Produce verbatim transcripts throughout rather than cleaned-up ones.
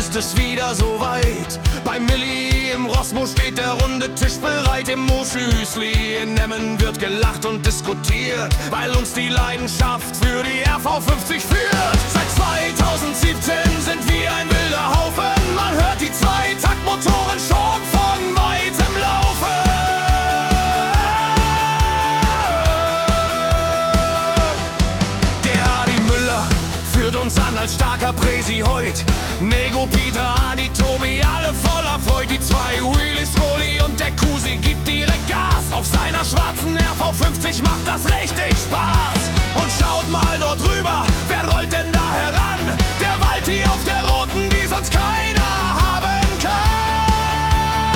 ist es wieder so weit. Bei Milli im Rossmo steht der runde Tisch bereit. Im Moschüsli in Emmen wird gelacht und diskutiert, weil uns die Leidenschaft für die R V fünfzig führt. Seit zweitausendsiebzehn sind wir ein wilder Haufen. Man hört die Zweitaktmotoren schon von weitem laufen. Uns an als starker Präsi heut. Nego, Peter, Adi, Tobi, alle voller Freude. Die zwei Wheelies, Rolli und der Kusi gibt direkt Gas. Auf seiner schwarzen R V fünfzig macht das richtig Spaß. Und schaut mal dort drüber, wer rollt denn da heran? Der Walti auf der roten, die sonst keiner haben kann.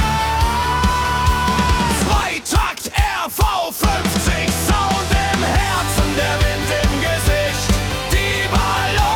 Zweitakt R V fünfzig, Sound im Herzen, der Wind im Gesicht. Die Ballon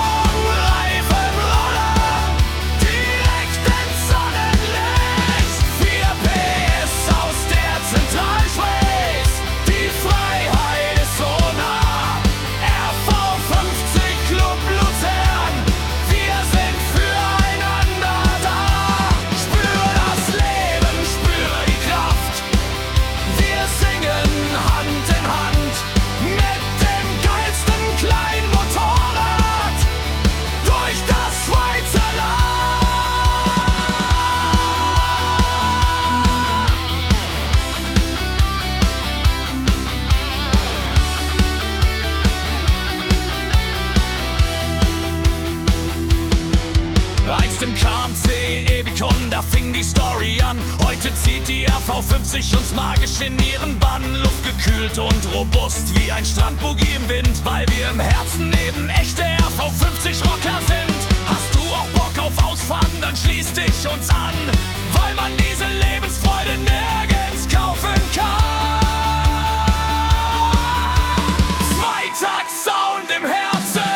im K M C Ewikon, da fing die Story an. Heute zieht die R V fünfzig uns magisch in ihren Bann. Luftgekühlt und robust wie ein Strandboogie im Wind, weil wir im Herzen eben echte R V fünfzig Rocker sind. Hast du auch Bock auf Ausfahren, dann schließ dich uns an, weil man diese Lebensfreude nirgends kaufen kann. Zweitakt Sound im Herzen.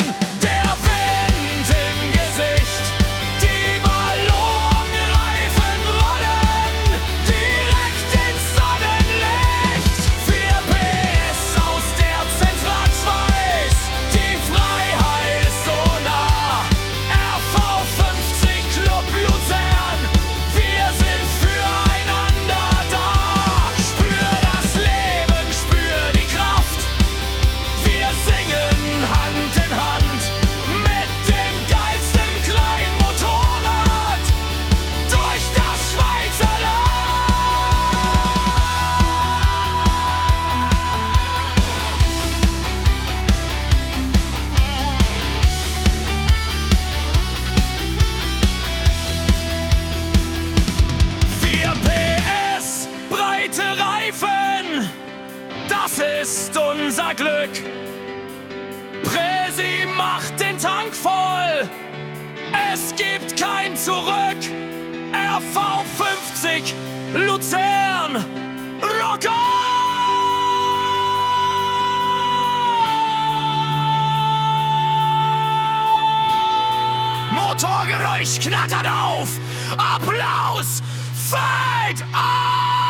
Das ist unser Glück. Präsi macht den Tank voll. Es gibt kein Zurück. R V fünfzig Luzern Rock on! Motorgeräusch knattert auf. Applaus fällt auf!